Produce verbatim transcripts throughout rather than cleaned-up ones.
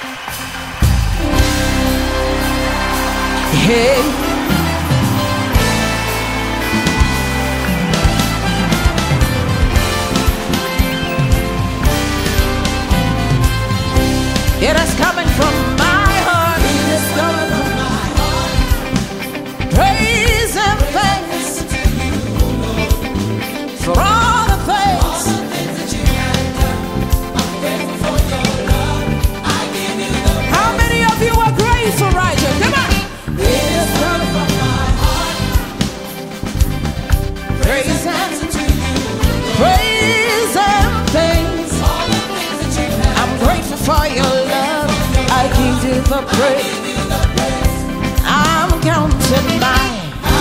Hey, it is coming from my heart. It is coming from my heart. Praise and thanks for all the things, all the things that you have done. I'm grateful for your love. I give you the praise. How many of you are grateful right here? Come on. It is coming from my heart. Praise and to you. Praise and thanks. All the things that you have. I'm grateful for your love. I give you the praise. I'm counting mine.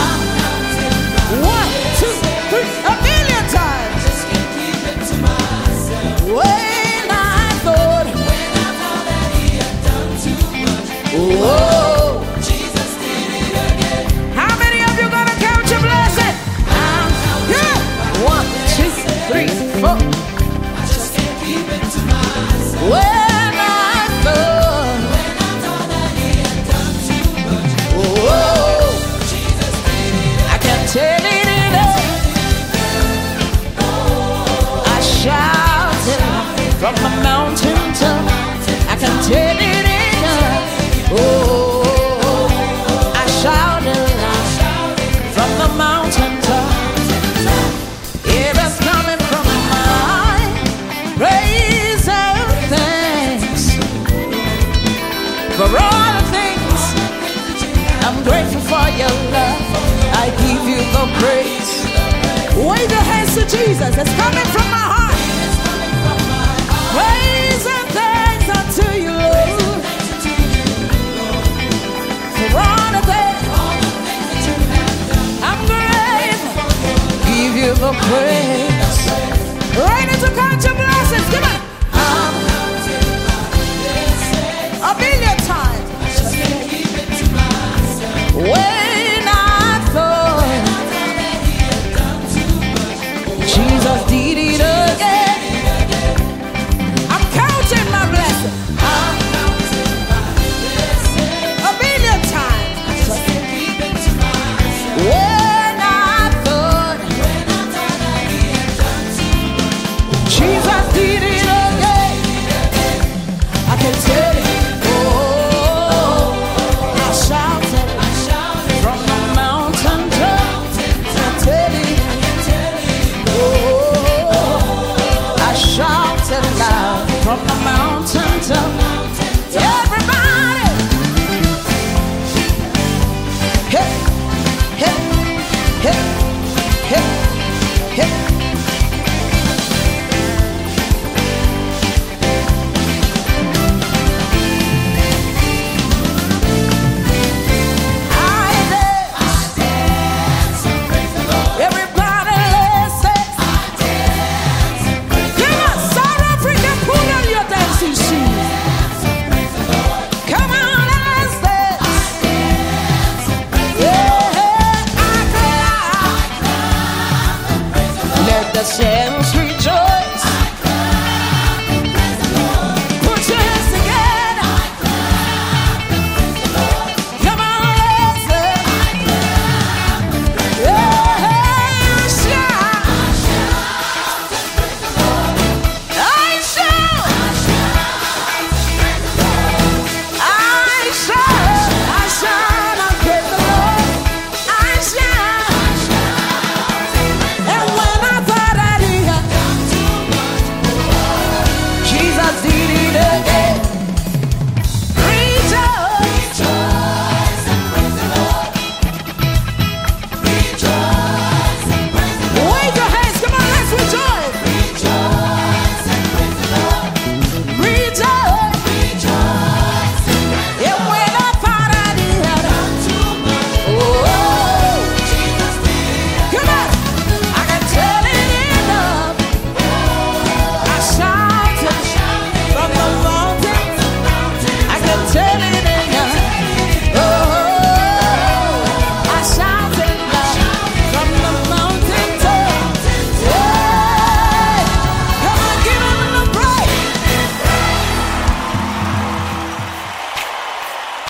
One, two, three, a million times. Just can't keep it to myself. When I thought, when I thought that he had done too much. Whoa, Jesus did it again. How many of you gonna count your blessing? I'm counting. One, two, three, four. I just can't keep it to myself. When I thought, when I thought that he had done too much. Whoa, Jesus did it. I can't tell it enough. I shouted from the mountaintop. I can't tell it enough. Oh, I shouted from the mountaintop. It is coming from my praise and thanks for all the things. I'm grateful for your love. I give you the praise. Wave your hands to Jesus. It's coming from my heart. Praise and thanks unto you, Lord, for all the things. I'm grateful. Give you the praise. Ready to count your blessings. Come on. I'm a million times. When I thought Jesus did it again. I'm counting my blessing. A million times. When I thought Jesus did it again. I can tell